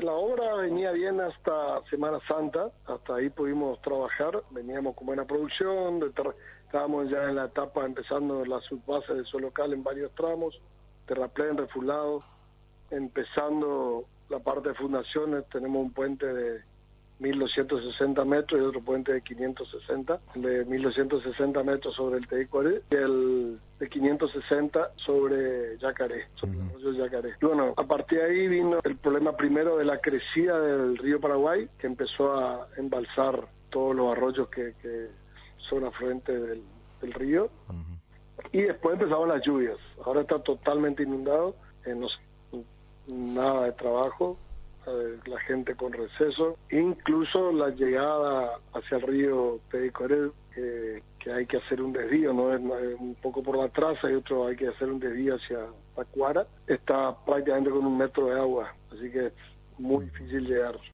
ver, la obra venía bien hasta Semana Santa, hasta ahí pudimos trabajar, veníamos con buena producción, estábamos ya en la etapa empezando la subbase del suelo local en varios tramos, terraplén, refulado, empezando la parte de fundaciones, tenemos un puente de 1.260 metros y otro puente de 560, el de 1.260 metros sobre el Teguicoré y el de 560 sobre Yacaré, sobre el arroyo Yacaré. Y bueno, a partir de ahí vino el problema primero de la crecida del río Paraguay, que empezó a embalsar todos los arroyos que son afluentes del río, y después empezaron las lluvias. Ahora está totalmente inundado, nada de trabajo, la gente con receso, incluso la llegada hacia el río Teguicoré, que hay que hacer un desvío, no es un poco por la traza y otro hay que hacer un desvío hacia Tacuara, está prácticamente con 1 metro de agua, así que es muy difícil llegar.